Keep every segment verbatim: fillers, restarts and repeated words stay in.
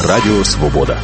Радіо Свобода.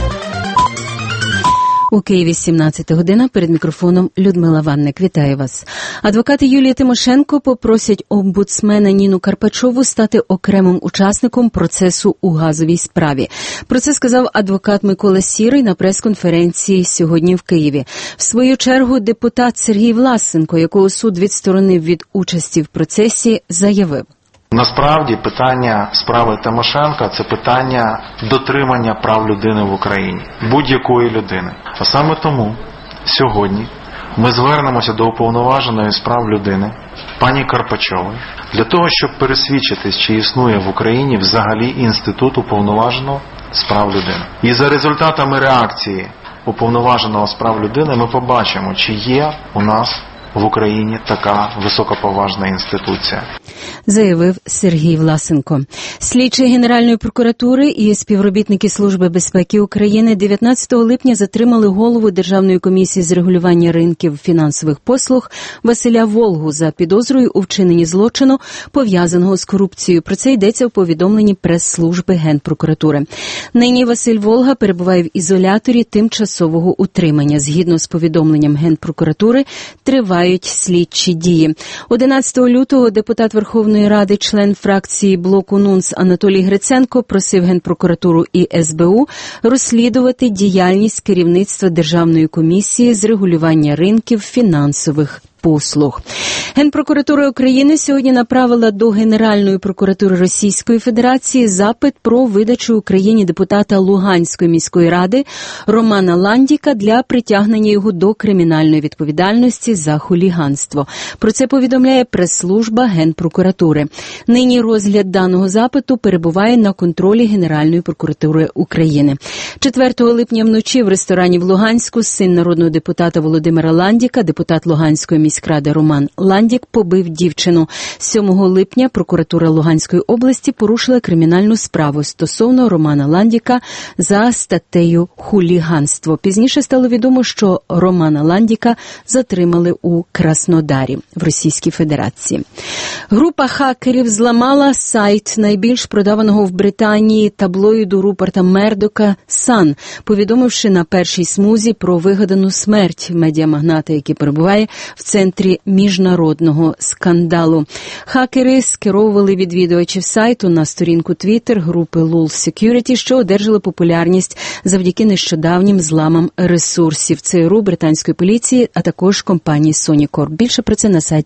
У Києві сімнадцята година, перед мікрофоном Людмила Ванник. Вітаю вас. Адвокати Юлії Тимошенко попросять омбудсмена Ніну Карпачову стати окремим учасником процесу у газовій справі. Про це сказав адвокат Микола Сірий на прес-конференції сьогодні в Києві. В свою чергу депутат Сергій Власенко, якого суд відсторонив від участі в процесі, заявив. Насправді питання справи Тимошенка – це питання дотримання прав людини в Україні, будь-якої людини. А саме тому сьогодні ми звернемося до уповноваженої з прав людини, пані Карпачової, для того, щоб пересвідчитись, чи існує в Україні взагалі інститут уповноваженого з прав людини. І за результатами реакції уповноваженого з прав людини ми побачимо, чи є у нас в Україні така високоповажна інституція. Заявив Сергій Власенко. Слідчі Генеральної прокуратури і співробітники Служби безпеки України дев'ятнадцятого липня затримали голову Державної комісії з регулювання ринків фінансових послуг Василя Волгу за підозрою у вчиненні злочину, пов'язаного з корупцією. Про це йдеться у повідомленні прес-служби Генпрокуратури. Нині Василь Волга перебуває в ізоляторі тимчасового утримання. Згідно з повідомленням Генпрокуратури, тривають слідчі дії. одинадцятого лютого депутат Верховної Ради, член фракції блоку НУНС Анатолій Гриценко просив Генпрокуратуру і ес бе у розслідувати діяльність керівництва Державної комісії з регулювання ринків фінансових послуг. Генпрокуратура України сьогодні направила до Генеральної прокуратури Російської Федерації запит про видачу Україні депутата Луганської міської ради Романа Ландіка для притягнення його до кримінальної відповідальності за хуліганство. Про це повідомляє прес-служба Генпрокуратури. Нині розгляд даного запиту перебуває на контролі Генеральної прокуратури України. четвертого липня вночі в ресторані в Луганську син народного депутата Володимира Ландіка, депутат Луганської міськради Роман Ландік, побив дівчину. сьомого липня прокуратура Луганської області порушила кримінальну справу стосовно Романа Ландіка за статтею «Хуліганство». Пізніше стало відомо, що Романа Ландіка затримали у Краснодарі в Російській Федерації. Група хакерів зламала сайт найбільш продаваного в Британії таблоїду Руперта Мердока «Сан», повідомивши на першій смузі про вигадану смерть медіамагната, який перебуває в центрі міжнародного скандалу. Хакери скеровували відвідувачів сайту на сторінку Twitter групи Lul Security, що одержала популярність завдяки нещодавнім зламам ресурсів ЦРУ, британської поліції, а також компанії Sony Corp. Більше про це на сайті